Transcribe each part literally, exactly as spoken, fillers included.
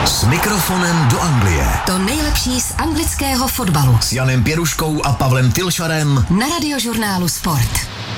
S mikrofonem do Anglie. To nejlepší z anglického fotbalu. S Janem Pěruškou a Pavlem Tylšarem. Na Radiožurnálu Sport.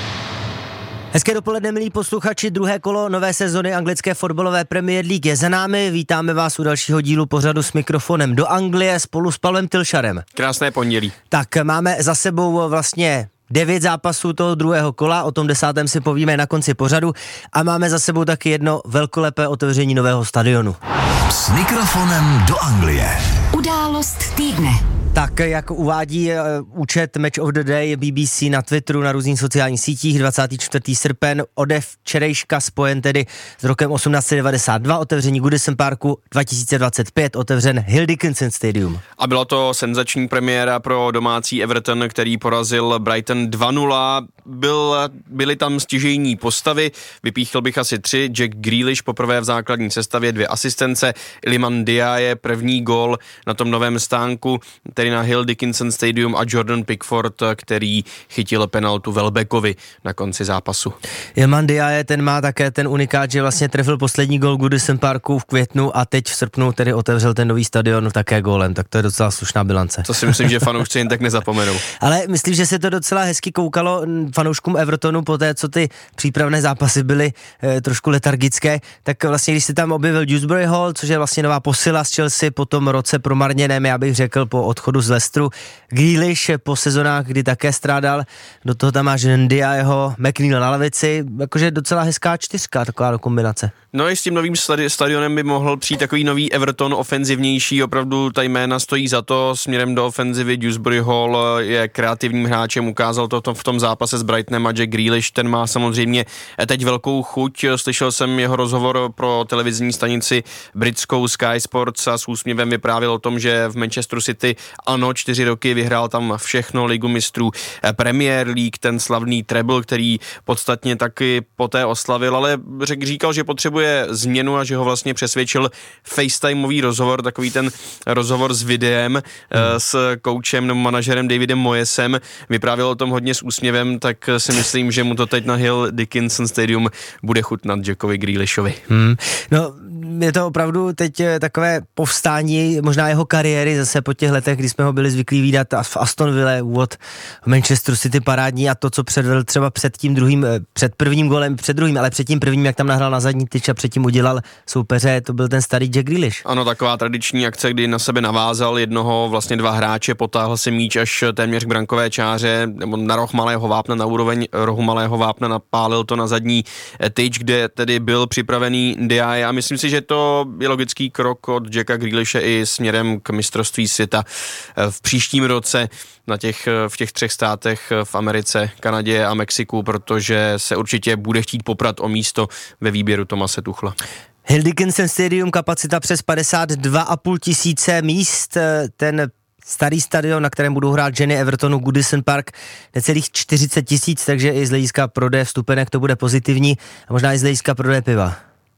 Hezké dopoledne, milí posluchači, druhé kolo nové sezony anglické fotbalové Premier League je za námi. Vítáme vás u dalšího dílu pořadu S mikrofonem do Anglie spolu s Pavlem Tylšarem. Krásné pondělí. Tak máme za sebou vlastně devět zápasů toho druhého kola, o tom desátém si povíme na konci pořadu a máme za sebou taky jedno velkolepé otevření nového stadionu. S mikrofonem do Anglie. Událost týdne. Tak jak uvádí uh, účet Match of the Day B B C na Twitteru, na různých sociálních sítích, dvacátého čtvrtého srpen, ode včerejška spojen tedy s rokem osmnáct set devadesát dva, otevření Goodison Parku, dva tisíce dvacet pět, otevřen Hill Dickinson Stadium. A byla to senzační premiéra pro domácí Everton, který porazil Brighton dva nula. Byl, byly tam stěžejní postavy, vypíchl bych asi tři. Jack Grealish poprvé v základní sestavě, dvě asistence, Iliman Ndiaye první gól na tom novém stánku, tedy na Hill Dickinson Stadium, a Jordan Pickford, který chytil penaltu Welbeckovi na konci zápasu. Iliman Ndiaye, ten má také ten unikát, že vlastně trefil poslední gól Goodison Parku v květnu a teď v srpnu tedy otevřel ten nový stadion také gólem, tak to je docela slušná bilance. To si myslím, že fanoušci jen tak nezapomenou. Ale myslím, že se to docela hezky koukalo fanouškům Evertonu po té, co ty přípravné zápasy byly e, trošku letargické, tak vlastně když se tam objevil Dewsbury Hall, což je vlastně nová posila z Chelsea po tom roce promarněném, já bych řekl po odchodu z Leicesteru, Grealish po sezonách, kdy také strádal, do toho tam máš Ndiayeho, McNeil na lavici, jakože docela hezká čtyřka, taková kombinace. No i s tím novým stadionem by mohl přijít takový nový Everton, ofenzivnější, opravdu ta jména stojí za to, směrem do ofenzivy. Dewsbury Hall je kreativním hráčem, ukázal to v tom zápase s Brightonem, a Jack Grealish, ten má samozřejmě teď velkou chuť. Slyšel jsem jeho rozhovor pro televizní stanici britskou Sky Sports a s úsměvem vyprávěl o tom, že v Manchesteru City ano, čtyři roky vyhrál tam všechno, ligu mistrů, Premier League, ten slavný treble, který podstatně taky poté oslavil, ale řek, říkal, že potřebuje změnu a že ho vlastně přesvědčil FaceTimeový rozhovor, takový ten rozhovor s videem hmm. s koučem nebo manažerem Davidem Moyesem. Vyprávěl o tom hodně s úsměvem, tak si myslím, že mu to teď na Hill Dickinson Stadium bude chutnat Jackovi Grealishovi. Hmm. No, je to opravdu teď takové povstání možná jeho kariéry zase po těch letech, kdy jsme ho byli zvyklí vídat v Aston Ville, úvod v Manchesteru City parádní a to, co předvedl třeba před tím druhým, před prvním golem, před druhým, ale před tím prvním, jak tam nahrál na zadní tyč a předtím udělal soupeře, to byl ten starý Jack Grealish. Ano, taková tradiční akce, kdy na sebe navázal jednoho, vlastně dva hráče, potáhl se míč až téměř k brankové čáře, nebo na roh malého vápna, na úroveň rohu malého vápna, napálil to na zadní tyč, kde tedy byl připravený Ndiaye, a myslím si, že to je logický krok od Jacka Grealishe i směrem k mistrovství světa v příštím roce na těch, v těch třech státech v Americe, Kanadě a Mexiku, protože se určitě bude chtít poprat o místo ve výběru Thomase Tuchla. Hill Dickinson Stadium, kapacita přes padesát dva a půl tisíce míst, ten starý stadion, na kterém budou hrát ženy Evertonu, Goodison Park, necelých čtyřicet tisíc, takže i z hlediska prodeje vstupenek to bude pozitivní a možná i z hlediska prodeje piva.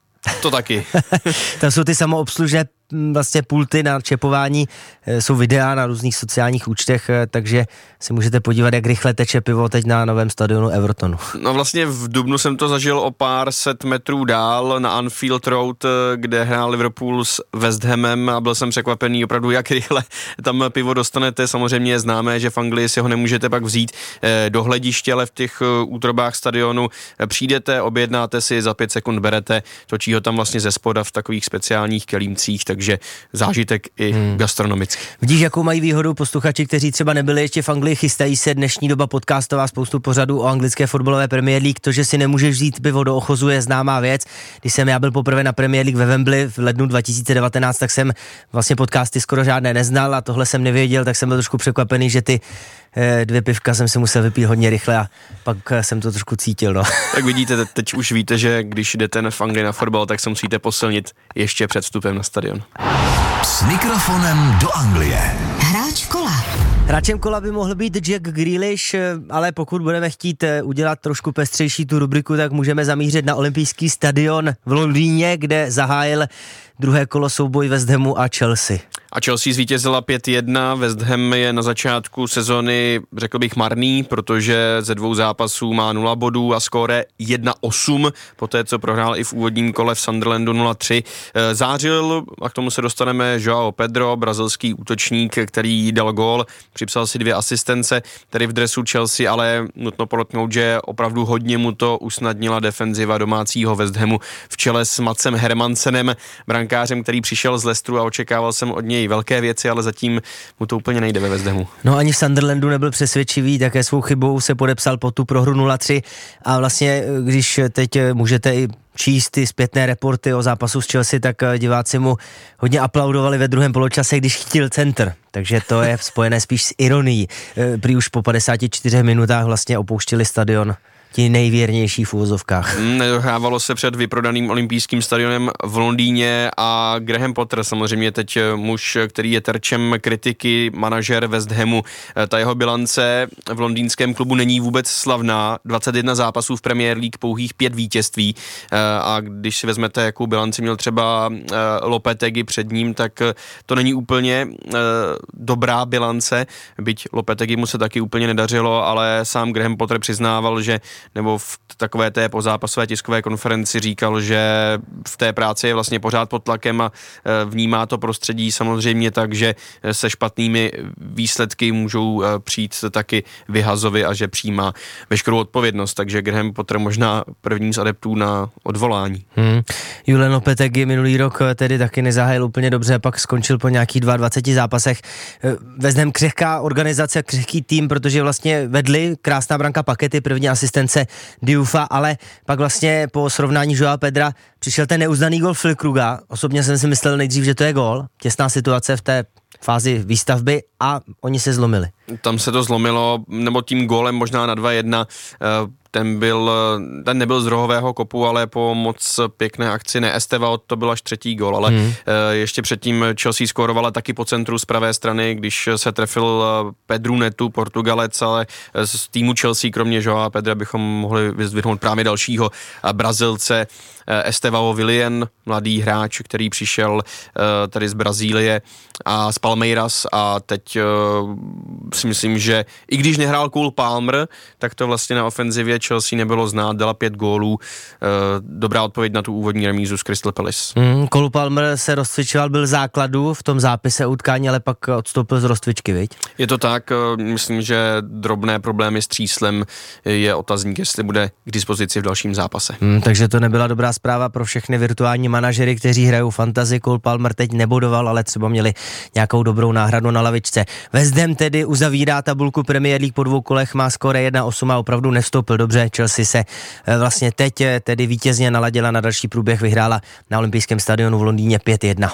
To taky. Tam jsou ty samoobslužné vlastně pulty na čepování, jsou videa na různých sociálních účtech, takže si můžete podívat, jak rychle teče pivo teď na novém stadionu Evertonu. No vlastně v dubnu jsem to zažil o pár set metrů dál na Anfield Road, kde hrál Liverpool s West Hamem, a byl jsem překvapený opravdu, jak rychle tam pivo dostanete. Samozřejmě je známé, že v Anglii si ho nemůžete pak vzít do hlediště, ale v těch útrobách stadionu přijdete, objednáte si, za pět sekund berete, točí ho tam vlastně ze spoda v takových speciálních kelímcích, takže zážitek i hmm. gastronomický. Vidíš, jakou mají výhodu posluchači, kteří třeba nebyli ještě v Anglii, chystají se, dnešní doba podcastová, spoustu pořadů o anglické fotbalové Premier League, to, že si nemůžeš vzít pivo do ochozu, je známá věc. Když jsem já byl poprvé na Premier League ve Wembley v lednu dva tisíce devatenáct, tak jsem vlastně podcasty skoro žádné neznal a tohle jsem nevěděl, tak jsem byl trošku překvapený, že ty dvě pivka jsem si musel vypít hodně rychle a pak jsem to trošku cítil, no. Tak vidíte, teď už víte, že když jdete v Anglii na fotbal, tak se musíte posilnit ještě před vstupem na stadion. S mikrofonem do Anglie. Hráč kola. Hráčem kola by mohl být Jack Grealish, ale pokud budeme chtít udělat trošku pestřejší tu rubriku, tak můžeme zamířit na olympijský stadion v Londýně, kde zahájil druhé kolo souboj West Hamu a Chelsea. A Chelsea zvítězila pět jedna, West Ham je na začátku sezony, řekl bych, marný, protože ze dvou zápasů má nula bodů a skóre jedna osm, poté co prohrál i v úvodním kole v Sunderlandu nula tři. Zářil, a k tomu se dostaneme, João Pedro, brazilský útočník, který dal gól, připsal si dvě asistence, tedy v dresu Chelsea, ale nutno podotknout, že opravdu hodně mu to usnadnila defenziva domácího West Hamu v čele s Matsem Hermansenem, brankářem, který přišel z Leicesteru a očekával jsem od něj velké věci, ale zatím mu to úplně nejde ve West Hamu. No ani v Sunderlandu nebyl přesvědčivý, také svou chybou se podepsal po tu prohru nula tři a vlastně, když teď můžete i číst ty zpětné reporty o zápasu s Chelsea, tak diváci mu hodně aplaudovali ve druhém poločase, když chytil centr. Takže to je spojené spíš s ironií. Prý už po padesáti čtyřech minutách vlastně opouštěli stadion ti nejvěrnější v úvozovkách. Nedohrávalo se před vyprodaným olympijským stadionem v Londýně a Graham Potter, samozřejmě teď muž, který je terčem kritiky, manažer West Hamu. Ta jeho bilance v londýnském klubu není vůbec slavná, dvacet jedna zápasů v Premier League, pouhých pět vítězství a když si vezmete, jakou bilanci měl třeba Lopetegui před ním, tak to není úplně dobrá bilance, byť Lopetegui mu se taky úplně nedařilo, ale sám Graham Potter přiznával, že nebo v takové té pozápasové tiskové konferenci říkal, že v té práci je vlastně pořád pod tlakem a vnímá to prostředí samozřejmě tak, že se špatnými výsledky můžou přijít taky vyhazovi a že přijímá veškerou odpovědnost, takže Graham Potter možná první z adeptů na odvolání. Hmm. Julian Lopetegui minulý rok tedy taky nezahájil úplně dobře, pak skončil po nějakých dvaceti dvou zápasech. West Ham křehká organizace, křehký tým, protože vlastně vedli, krásná branka Pakety, první asistence Diouffa, ale pak vlastně po srovnání Joao Pedra přišel ten neuznaný gol Füllkruga. Osobně jsem si myslel nejdřív, že to je gól. Těsná situace v té fázi výstavby a oni se zlomili. Tam se to zlomilo, nebo tím gólem možná na dva jedna, ten byl, ten nebyl z rohového kopu, ale po moc pěkné akci, ne Estevao, to byl až třetí gól, ale hmm. ještě předtím Chelsea skórovala taky po centru z pravé strany, když se trefil Pedro Neto, Portugalec, ale z týmu Chelsea, kromě Joao Pedra, bychom mohli vyzdvihnout právě dalšího Brazilce, Estevao Willian, mladý hráč, který přišel tady z Brazílie a z Palmeiras a teď si myslím, že i když nehrál Cole Palmer, tak to vlastně na ofenzivě Chelsea nebylo znát, dala pět gólů. Dobrá odpověď na tu úvodní remízu z Crystal Palace. Mm, Cole Palmer se rozcvičoval, byl základu v tom zápise utkání, ale pak odstoupil z rozcvičky, viď? Je to tak, myslím, že drobné problémy s tříslem je otazník, jestli bude k dispozici v dalším zápase. Mm, takže to nebyla dobrá zpráva pro všechny virtuální manažery, kteří hrajou fantasy. Cole Palmer teď nebodoval, ale třeba měli nějakou dobrou náhradu na lavičce. West Ham tedy uzavírá tabulku Premier League po dvou kolech, má skóre jedna osm a opravdu nevstoupil dobře. Chelsea se vlastně teď tedy vítězně naladila na další průběh, vyhrála na olympijském stadionu v Londýně pět jedna.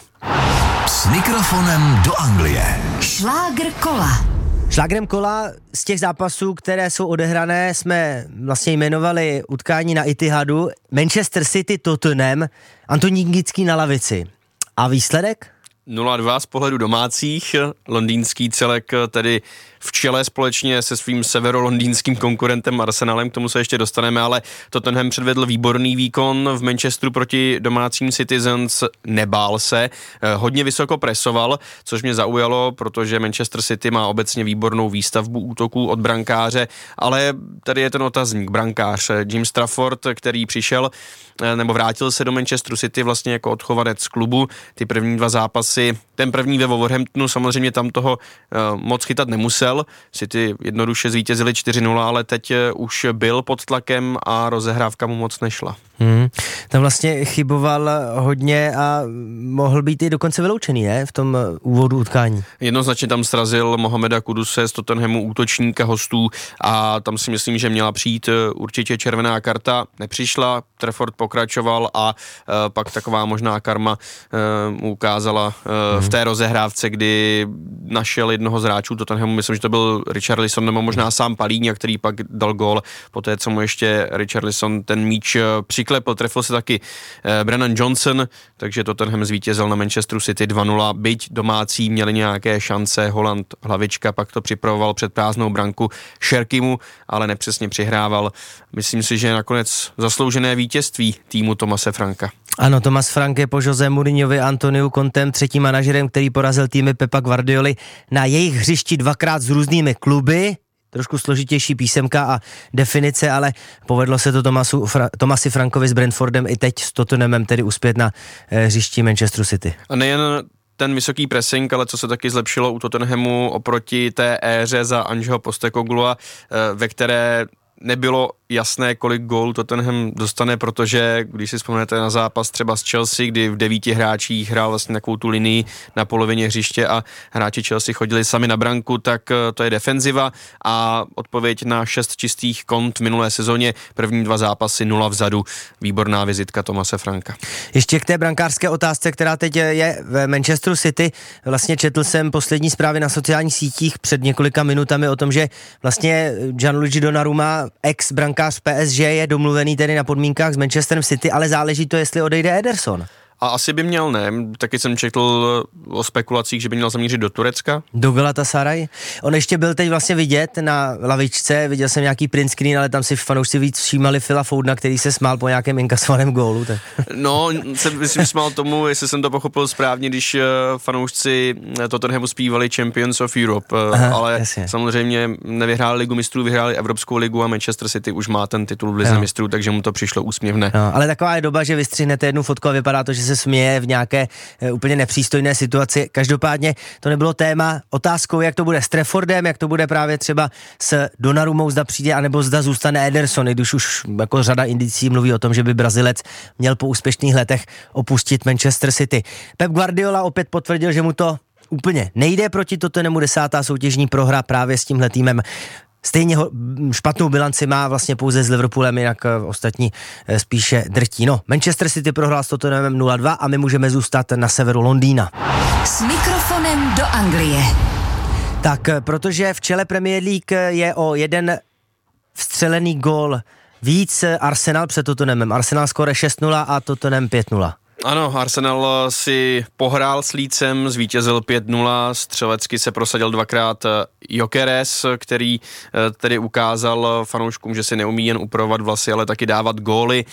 S mikrofonem do Anglie. Šlágr kola. Šlágrem kola z těch zápasů, které jsou odehrané, jsme vlastně jmenovali utkání na Etihadu, Manchester City Tottenham, Antonín Gický na lavici. A výsledek? nula dva z pohledu domácích, londýnský celek tedy v čele společně se svým severolondýnským konkurentem Arsenalem, k tomu se ještě dostaneme, ale Tottenham předvedl výborný výkon v Manchesteru proti domácím Citizens, nebál se, hodně vysoko presoval, což mě zaujalo, protože Manchester City má obecně výbornou výstavbu útoků od brankáře, ale tady je ten otazník, brankář Jim Trafford, který přišel nebo vrátil se do Manchesteru City vlastně jako odchovanec klubu, ty první dva zápasy, ten první ve Wolverhamptonu, samozřejmě tam toho uh, moc chytat nemusel, City jednoduše zvítězili čtyři nula, ale teď uh, už byl pod tlakem a rozehrávka mu moc nešla. Hmm. Tam vlastně chyboval hodně a mohl být i dokonce vyloučený, ne? V tom úvodu utkání. Jednoznačně tam srazil Mohameda Kuduse z Tottenhamu, útočníka hostů, a tam si myslím, že měla přijít určitě červená karta. Nepřišla, Trafford pokračoval a uh, pak taková možná karma uh, mu ukázala uh, hmm. v té rozehrávce, kdy našel jednoho z hráčů Tottenhamu, myslím, že to byl Richarlison nebo možná sám Palíňa, který pak dal gól, poté co mu ještě Richarlison ten míč uh, při obvykle, potrefil se taky eh, Brennan Johnson, takže Tottenham zvítězil na Manchesteru City dva nula, byť domácí měli nějaké šance, Haaland hlavička, pak to připravoval před prázdnou branku Šerkimu, ale nepřesně přihrával. Myslím si, že nakonec zasloužené vítězství týmu Thomase Franka. Ano, Thomas Frank je po Jose Mourinhovi a Antoniu Contem třetím manažerem, který porazil týmy Pepa Guardioli na jejich hřišti dvakrát s různými kluby. Trošku složitější písemka a definice, ale povedlo se to Thomasu, Fra, Thomasi Frankovi s Brentfordem i teď s Tottenhamem tedy uspět na eh, hřišti Manchesteru City. A nejen ten vysoký pressing, ale co se taky zlepšilo u Tottenhamu oproti té éře za Angeho Postecoglua, eh, ve které nebylo jasné, kolik gólů Tottenham dostane, protože když si vzpomenete na zápas třeba s Chelsea, kdy v devíti hráčích hrál vlastně takovou tu linii na polovině hřiště a hráči Chelsea chodili sami na branku, tak to je defenziva a odpověď na šest čistých kont v minulé sezóně, první dva zápasy nula vzadu, výborná vizitka Thomase Franka. Ještě k té brankářské otázce, která teď je v Manchesteru City, vlastně četl jsem poslední zprávy na sociálních sítích před několika minutami o tom, že vlastně Gianluigi Donnarumma, ex brankář z P S G, je domluvený tedy na podmínkách s Manchesterem City, ale záleží to, jestli odejde Ederson. A asi by měl, ne? Taky jsem četl o spekulacích, že by měl zamířit do Turecka. Do Galatasaray. On ještě byl teď vlastně vidět na lavičce, viděl jsem nějaký print screen, ale tam si fanoušci víc všímali Phila Foudena, který se smál po nějakém inkasovaném gólu. Tak. No, se myslím smál tomu, jestli jsem to pochopil správně, když fanoušci Tottenhamu zpívali Champions of Europe, Aha, ale jasně. Samozřejmě nevyhráli ligu mistrů, vyhráli Evropskou ligu a Manchester City už má ten titul v lize no. mistrů, takže mu to přišlo úsměvné. No, ale taková je doba, že vystřihnete jednu fotku a vypadá to, že se směje v nějaké e, úplně nepřístojné situaci. Každopádně to nebylo téma. Otázkou, jak to bude s Traffordem, jak to bude právě třeba s Donnarummou, zda přijde, anebo zda zůstane Ederson, když už jako řada indicí mluví o tom, že by Brazilec měl po úspěšných letech opustit Manchester City. Pep Guardiola opět potvrdil, že mu to úplně nejde proti Tottenhamu, desátá soutěžní prohra právě s tímhle týmem. Stejně špatnou bilanci má vlastně pouze s Liverpoolem, jinak ostatní spíše drtí. No, Manchester City prohrál s Tottenhamem nula dva a my můžeme zůstat na severu Londýna. S mikrofonem do Anglie. Tak, protože v čele Premier League je o jeden vstřelený gól víc Arsenal před Tottenhamem. Arsenal skóre šest nula a Tottenham pět nula. Ano, Arsenal si pohrál s Leedsem, zvítězil pět nula, střelecky se prosadil dvakrát Gyökeres, který tedy ukázal fanouškům, že si neumí jen upravovat vlasy, ale taky dávat góly.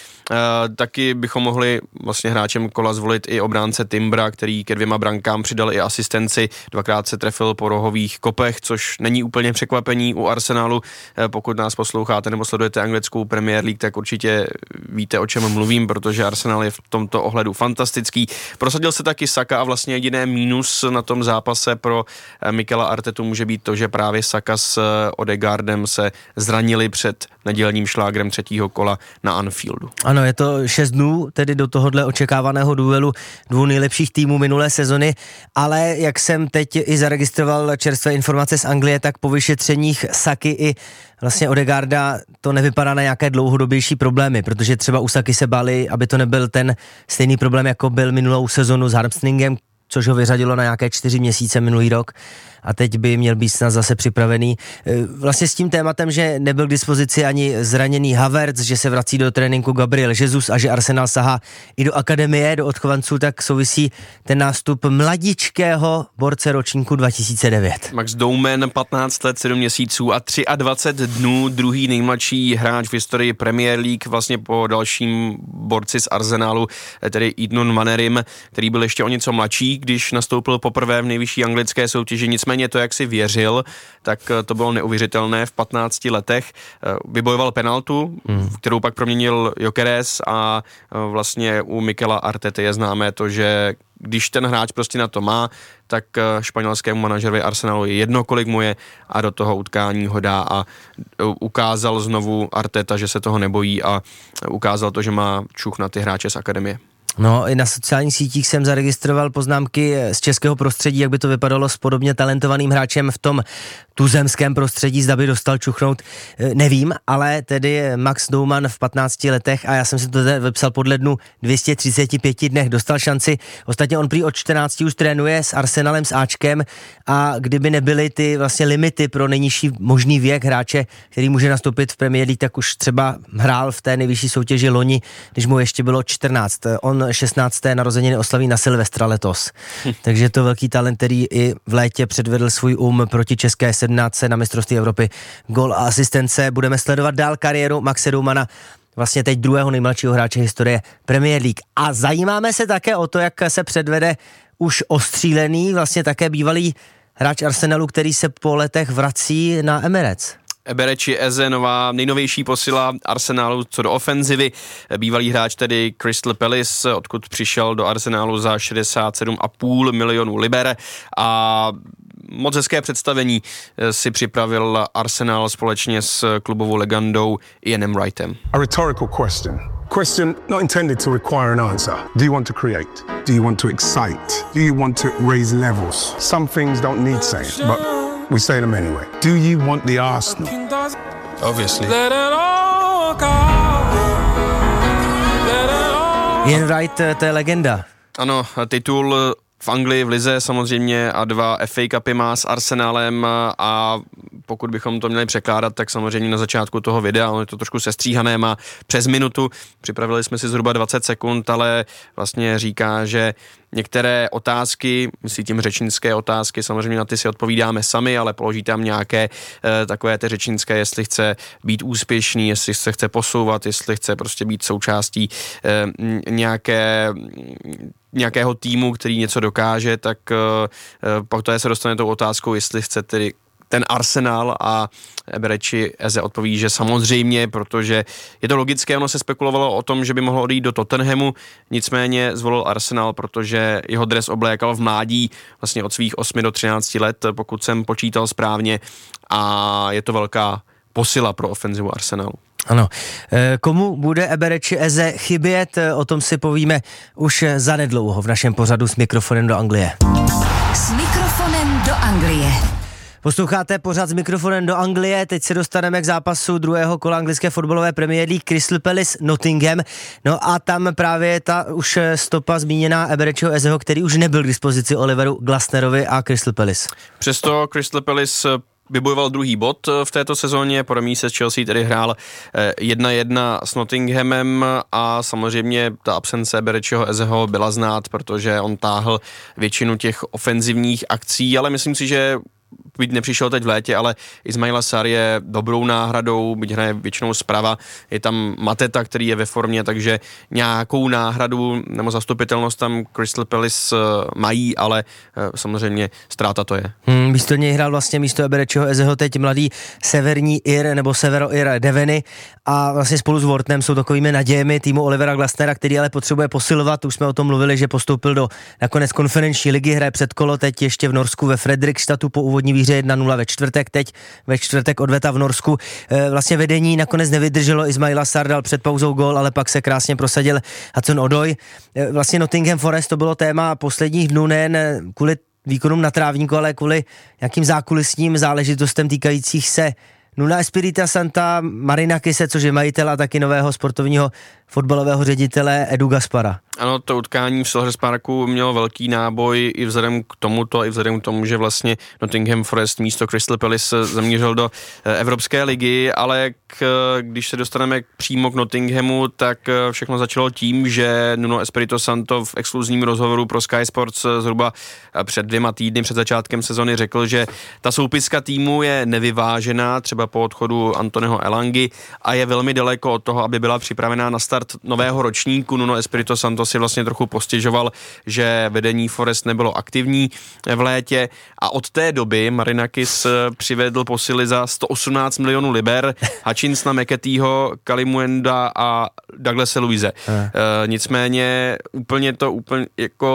Taky bychom mohli vlastně hráčem kola zvolit i obránce Timbra, který ke dvěma brankám přidal i asistenci, dvakrát se trefil po rohových kopech, což není úplně překvapení u Arsenalu. Pokud nás posloucháte nebo sledujete anglickou Premier League, tak určitě víte, o čem mluvím, protože Arsenal je v tomto ohledu fantastický. Prosadil se taky Saka a vlastně jediné mínus na tom zápase pro Mikela Artetu může být to, že právě Saka s Odegaardem se zranili před nedělním šlágrem třetího kola na Anfieldu. Ano, je to šest dnů, tedy do tohohle očekávaného duelu dvou nejlepších týmů minulé sezony, ale jak jsem teď i zaregistroval čerstvé informace z Anglie, tak po vyšetřeních Saky i vlastně Odegaarda to nevypadá na nějaké dlouhodobější problémy, protože třeba u Saky se báli, aby to nebyl ten stejný problém, jako byl minulou sezonu s hamstringem, což ho vyřadilo na nějaké čtyři měsíce minulý rok a teď by měl být snad zase připravený. Vlastně s tím tématem, že nebyl k dispozici ani zraněný Havertz, že se vrací do tréninku Gabriel Jesus a že Arsenal sahá i do akademie, do odchovanců, tak souvisí ten nástup mladičkého borce ročníku dva tisíce devět. Max Dowman, patnáct let, sedm měsíců a dvacet tři dnů, druhý nejmladší hráč v historii Premier League, vlastně po dalším borci z Arsenalu, tedy Edenon Manerim, který byl ještě o něco mladší, když nastoupil poprvé v nejvyšší anglické soutěži. Nicméně to, jak si věřil, tak to bylo neuvěřitelné v patnácti letech. Vybojoval penaltu, hmm. kterou pak proměnil Gyökeres a vlastně u Mikela Artety je známé to, že když ten hráč prostě na to má, tak španělskému manažerovi Arsenalu je jedno, kolik mu je a do toho utkání ho dá a ukázal znovu Arteta, že se toho nebojí a ukázal to, že má čuch na ty hráče z akademie. No, i na sociálních sítích jsem zaregistroval poznámky z českého prostředí, jak by to vypadalo s podobně talentovaným hráčem v tom tuzemském prostředí, zda by dostal čuchnout, nevím, ale tedy Max Douman v patnácti letech, a já jsem si to vypsal podle dnu dvě stě třicet pět dnech, dostal šanci. Ostatně on prý od čtrnácti už trénuje s Arsenalem, s Ačkem, a kdyby nebyly ty vlastně limity pro nejnižší možný věk hráče, který může nastoupit v Premier League, tak už třeba hrál v té nejvyšší soutěži loni, když mu ještě bylo čtrnáct. On šestnácté narozeniny oslaví na Silvestra letos. Hm. Takže to velký talent, který i v létě předvedl svůj um proti české sedmnáctce na mistrovství Evropy. Gól a asistence. Budeme sledovat dál kariéru Maxe Doumana, vlastně teď druhého nejmladšího hráče historie Premier League. A zajímáme se také o to, jak se předvede už ostřílený, vlastně také bývalý hráč Arsenalu, který se po letech vrací na Emirates. Eberechi Eze, nová, nejnovější posila Arsenalu co do ofenzivy. Bývalý hráč tedy Crystal Palace, odkud přišel do Arsenalu za šedesát sedm celá pět milionů liber, a moc hezké představení si připravil Arsenal společně s klubovou legendou Ianem Wrightem. A rhetorical question. Question not intended to require an answer. Do you want to create? Do you want to excite? Do you want to raise levels? Some things don't need saying, but we say them anyway. Do you want the Arsenal? Obviously. Ian Wright, to je legenda. Ano, titul v Anglii, v lize samozřejmě, a dva F A Cupy má s Arsenalem, a pokud bychom to měli překládat, tak samozřejmě na začátku toho videa, ono je to trošku sestříhané, má přes minutu, připravili jsme si zhruba dvacet sekund, ale vlastně říká, že některé otázky, myslím tím řečnické otázky, samozřejmě na ty si odpovídáme sami, ale položí tam nějaké e, takové ty řečnické, jestli chce být úspěšný, jestli se chce posouvat, jestli chce prostě být součástí e, nějaké nějakého týmu, který něco dokáže, tak e, poté se dostane tou otázkou, jestli chce tedy ten Arsenal, a Eberechi Eze odpoví, že samozřejmě, protože je to logické, ono se spekulovalo o tom, že by mohlo odejít do Tottenhamu, nicméně zvolil Arsenal, protože jeho dres oblékal v mládí, vlastně od svých osmi do třinácti let, pokud jsem počítal správně, a je to velká posila pro ofenzivu Arsenalu. Ano. Komu bude Eberechi Eze chybět, o tom si povíme už zanedlouho v našem pořadu S mikrofonem do Anglie. S mikrofonem do Anglie. Posloucháte pořád S mikrofonem do Anglie, teď se dostaneme k zápasu druhého kola anglické fotbalové Premier League Crystal Palace Nottingham. No a tam právě ta už stopa zmíněná Eberechiho Ezeho, který už nebyl k dispozici Oliveru Glasnerovi a Crystal Palace. Přesto Crystal Palace vybojoval druhý bod v této sezóně, po remíze s Chelsea tedy hrál jedna jedna s Nottinghamem, a samozřejmě ta absence Eberechiho Ezeho byla znát, protože on táhl většinu těch ofenzivních akcí, ale myslím si, že byť nepřišel teď v létě, ale Ismaila Sarr je dobrou náhradou, byť hraje většinou zprava, je tam Mateta, který je ve formě, takže nějakou náhradu nebo zastupitelnost tam Crystal Palace mají, ale samozřejmě ztráta to je. Hmm, místo něj hrál vlastně místo Eberechiho Ezeho teď mladý severní Ir nebo Severo-Ir Deveny, a vlastně spolu s Wortnem jsou takovými nadějemi týmu Olivera Glasnera, který ale potřebuje posilovat. Už jsme o tom mluvili, že postoupil do nakonec konferenční ligy, hraje předkolo teď ještě v Norsku ve Fredrikstadu po úvodní výhře jedna nula ve čtvrtek, teď ve čtvrtek odveta v Norsku. E, vlastně vedení nakonec nevydrželo, Ismaila Sarr dal před pauzou gól, ale pak se krásně prosadil Hudson-Odoi. E, vlastně Nottingham Forest to bylo téma posledních dnů, nejen kvůli výkonům na trávníku, ale kvůli nějakým zákulisním záležitostem týkajících se Nuno Espirita Santa, Marinakise, což je majitel a taky nového sportovního fotbalového ředitele Edu Gaspara. Ano, to utkání v Selhurst Parku mělo velký náboj i vzhledem k tomuto, i vzhledem k tomu, že vlastně Nottingham Forest místo Crystal Palace zamířil do Evropské ligy, ale k, když se dostaneme přímo k Nottinghamu, tak všechno začalo tím, že Nuno Espirito Santo v exkluzivním rozhovoru pro Sky Sports zhruba před dvěma týdny, před začátkem sezony řekl, že ta soupiska týmu je nevyvážená, třeba po odchodu Antoneho Elangy, a je velmi daleko od toho, aby byla připravená na start nového ročníku. Nuno Espirito Santo si vlastně trochu postěžoval, že vedení Forest nebylo aktivní v létě, a od té doby Marinakis přivedl posily za sto osmnáct milionů liber, Hutchinsona, McAteeho, Kalimuenda a Douglase Luise. E, nicméně úplně to úplně jako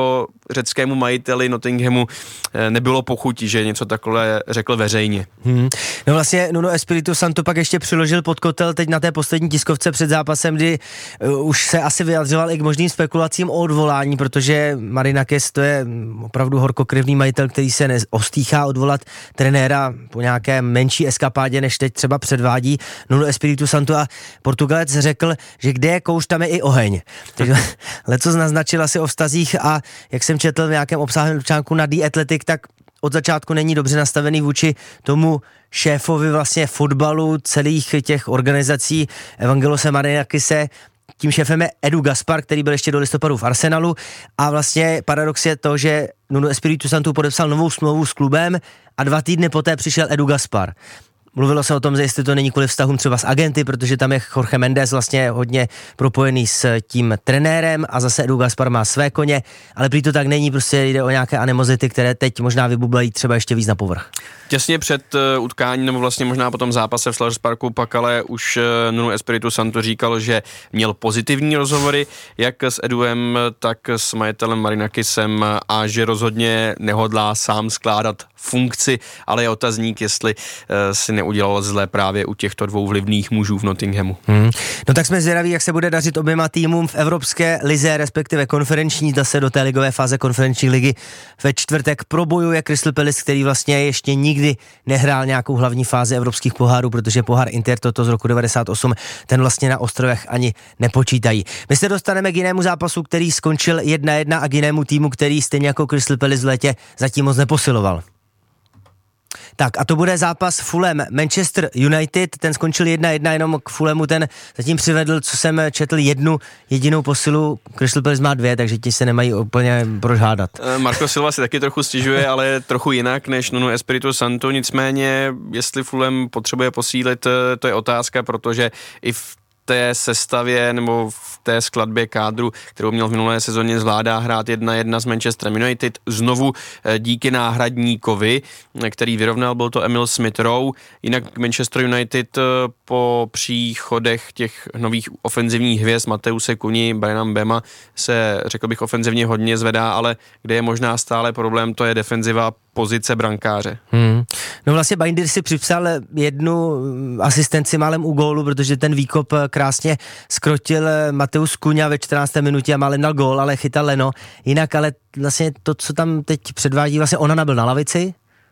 řeckému majiteli Nottinghamu nebylo pochutí, že něco takhle řekl veřejně. Hmm. No vlastně Nuno Espirito Santo pak ještě přiložil pod kotel teď na té poslední tiskovce před zápasem, kdy uh, už se asi vyjadřoval i k možným spekulacím o odvolání, protože Marinakis to je opravdu horkokrevný majitel, který se neostýchá odvolat trenéra po nějaké menší eskapádě, než teď třeba předvádí Nuno Espirito Santo, a Portugalec řekl, že kde je kouř, tam je i oheň. Takže lecos naznačil asi o vztazích, a jak jsem četl v nějakém obsáhlém článku na The Athletic, tak od začátku není dobře nastavený vůči tomu šéfovi vlastně fotbalu celých těch organizací Evangelose Marinakise. Tím šéfem je Edu Gaspar, který byl ještě do listopadu v Arsenalu, a vlastně paradox je to, že Nuno Espirito Santo podepsal novou smlouvu s klubem a dva týdny poté přišel Edu Gaspar. Mluvilo se o tom, že jestli to není kvůli vztahům třeba s agenty, protože tam je Jorge Mendes vlastně hodně propojený s tím trenérem a zase Edu Gaspar má své koně, ale prý to tak není, prostě jde o nějaké animozity, které teď možná vybublají třeba ještě víc na povrch. Těsně před uh, utkáním, nebo vlastně možná po tom zápase v Selhurst Parku, pak ale už uh, Nuno Espirito Santo říkal, že měl pozitivní rozhovory jak s Eduem, tak s majitelem Marinakisem, a že rozhodně nehodlá sám skládat funkci, ale je otazník, jestli uh, si neudělal zlé právě u těchto dvou vlivných mužů v Nottinghamu. Hmm. No tak jsme zvědaví, jak se bude dařit oběma týmům v Evropské lize, respektive konferenční, zase do té ligové fáze konferenční ligy ve čtvrtek probojuje Crystal Palace, který vlastně ještě nikdy nehrál nějakou hlavní fázi evropských pohárů, protože pohár Intertoto z roku devadesát osm ten vlastně na ostrovech ani nepočítají. My se dostaneme k jinému zápasu, který skončil jedna jedna, a k jinému týmu, který stejně jako Crystal Palace v létě zatím moc neposiloval. Tak a to bude zápas Fulham Manchester United, ten skončil jedna jedna, jenom k Fulhamu ten zatím přivedl, co jsem četl, jednu jedinou posilu, Crystal Palace má dvě, takže ti se nemají úplně proč hádat. Marco Silva si taky trochu stěžuje, ale trochu jinak než Nuno Espirito Santo, nicméně jestli Fulham potřebuje posílit, to je otázka, protože i v té sestavě nebo v té skladbě kádru, kterou měl v minulé sezóně, zvládá hrát jedna jedna s Manchesterem United. Znovu díky náhradníkovi, který vyrovnal, byl to Emil Smith-Rowe. Jinak Manchester United po příchodech těch nových ofenzivních hvězd Mateuse Cunha, Briana Mbema se, řekl bych, ofenzivně hodně zvedá, ale kde je možná stále problém, to je defenziva, pozice brankáře. Hmm. No vlastně Binder si připsal jednu asistenci málem u gólu, protože ten výkop krásně skrotil Mateus Cunha ve čtrnácté minutě a málem dal gól, ale chytal Leno. Jinak ale vlastně to, co tam teď předvádí, vlastně Onana byl na lavici.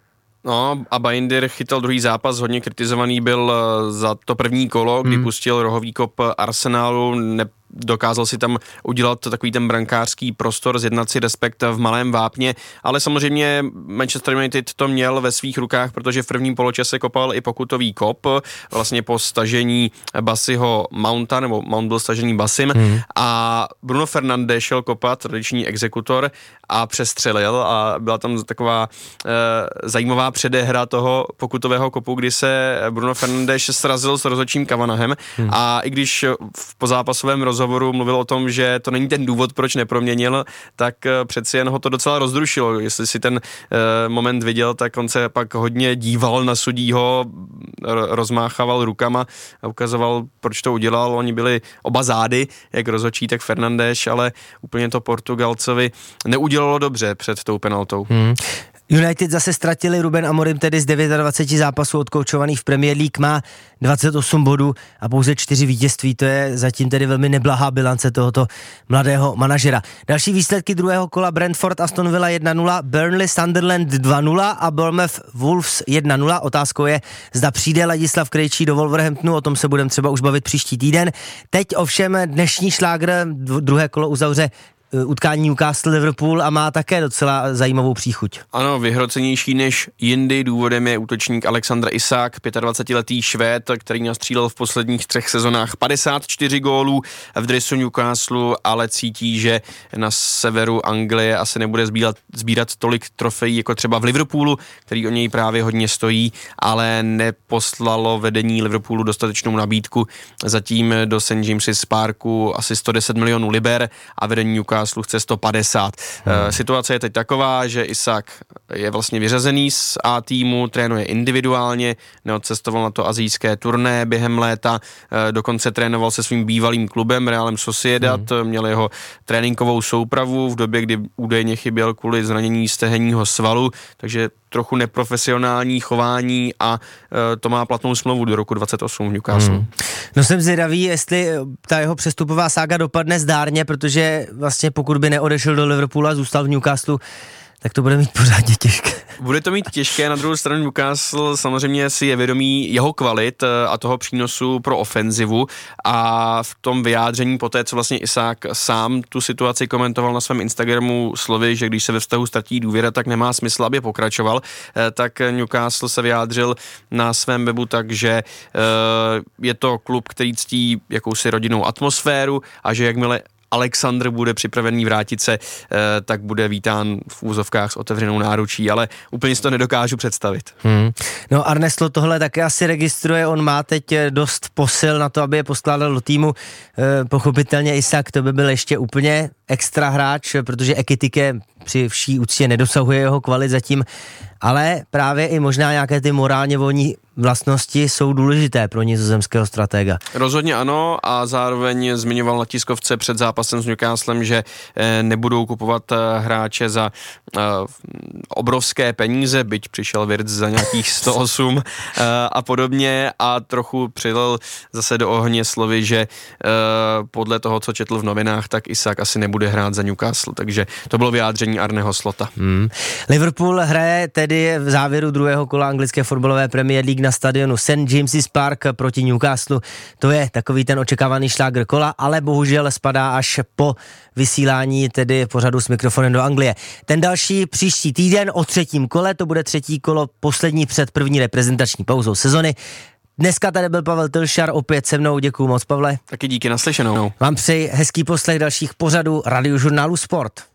No a Binder chytal druhý zápas, hodně kritizovaný byl za to první kolo, kdy hmm. pustil rohový kop Arsenalu, ne dokázal si tam udělat takový ten brankářský prostor, zjednat si respekt v malém vápně, ale samozřejmě Manchester United to měl ve svých rukách, protože v prvním poločase kopal i pokutový kop, vlastně po stažení Bassiho Mounta, nebo Mount byl stažený Bassim, hmm. a Bruno Fernandes šel kopat, tradiční exekutor, a přestřelil, a byla tam taková e, zajímavá předehra toho pokutového kopu, kdy se Bruno Fernandes srazil s rozhodčím Cavanahem, hmm. a i když v pozápasovém rozhovoru mluvil o tom, že to není ten důvod, proč neproměnil, tak přeci jen ho to docela rozrušilo. Jestli si ten e, moment viděl, tak on se pak hodně díval na sudího, rozmáchával rukama a ukazoval, proč to udělal. Oni byli oba zády, jak rozhodčí, tak Fernandes, ale úplně to Portugalcovi neudělalo dobře před tou penaltou. Hmm. United zase ztratili, Ruben Amorim tedy z dvacet devět zápasů odkoučovaných v Premier League má dvacet osm bodů a pouze čtyři vítězství, to je zatím tedy velmi neblahá bilance tohoto mladého manažera. Další výsledky druhého kola: Brentford Aston Villa jedna nula, Burnley Sunderland dva nula a Bournemouth Wolves jedna nula. Otázkou je, zda přijde Ladislav Krejčí do Wolverhamptonu, o tom se budeme třeba už bavit příští týden. Teď ovšem dnešní šlágr, druhé kolo uzavře utkání Newcastle-Liverpool a má také docela zajímavou příchuť. Ano, vyhrocenější než jindy, důvodem je útočník Alexander Isak, dvacetiletý Švéd, který nastřílel v posledních třech sezonách padesát čtyři gólů v dresu Newcastle, ale cítí, že na severu Anglie asi nebude sbírat, sbírat tolik trofejí jako třeba v Liverpoolu, který o něj právě hodně stojí, ale neposlalo vedení Liverpoolu dostatečnou nabídku. Zatím do Saint James's Parku asi sto deset milionů liber a vedení Newcastle chce sto padesát. Hmm. Situace je teď taková, že Isak je vlastně vyřazený z A týmu, trénuje individuálně, neodcestoval na to asijské turné během léta, dokonce trénoval se svým bývalým klubem Realem Sociedad, hmm. měl jeho tréninkovou soupravu v době, kdy údajně chyběl kvůli zranění stehenního svalu, takže trochu neprofesionální chování a e, to má platnou smlouvu do roku dvacet osm v Newcastle. Hmm. No jsem zvědavý, jestli ta jeho přestupová sága dopadne zdárně, protože vlastně pokud by neodešel do Liverpoolu a zůstal v Newcastle, tak to bude mít pořádně těžké. Bude to mít těžké, na druhou stranu Newcastle samozřejmě si je vědomý jeho kvalit a toho přínosu pro ofenzivu a v tom vyjádření poté, co vlastně Isaac sám tu situaci komentoval na svém Instagramu slovy, že když se ve vztahu ztratí důvěra, tak nemá smysl, aby pokračoval, tak Newcastle se vyjádřil na svém webu tak, že je to klub, který ctí jakousi rodinnou atmosféru a že jakmile Alexander bude připravený vrátit se, tak bude vítán v úzovkách s otevřenou náručí, ale úplně si to nedokážu představit. Hmm. No Arne Slot tohle taky asi registruje, on má teď dost posil na to, aby je poskládal do týmu. Pochopitelně Isak to by byl ještě úplně extra hráč, protože Ekitike při vší úctě nedosahuje jeho kvalit zatím, ale právě i možná nějaké ty morálně volní vlastnosti jsou důležité pro nizozemského stratega. Rozhodně ano a zároveň zmiňoval na tiskovce před zápasem s Newcastlem, že nebudou kupovat hráče za uh, obrovské peníze, byť přišel Wirtz za nějakých sto osm uh, a podobně a trochu přilil zase do ohně slovy, že uh, podle toho, co četl v novinách, tak Isak asi nebude hrát za Newcastle, takže to bylo vyjádření Arneho Slota. Hmm. Liverpool hraje tedy v závěru druhého kola anglické fotbalové Premier League na stadionu Saint James's Park proti Newcastle. To je takový ten očekávaný šlágr kola, ale bohužel spadá až po vysílání tedy pořadu S mikrofonem do Anglie. Ten další příští týden o třetím kole, to bude třetí kolo poslední před první reprezentační pauzou sezony. Dneska tady byl Pavel Tilšar, opět se mnou, děkuju moc, Pavle. Taky díky, naslyšenou. Vám přeji hezký poslech dalších pořadů Radiožurnálu Sport.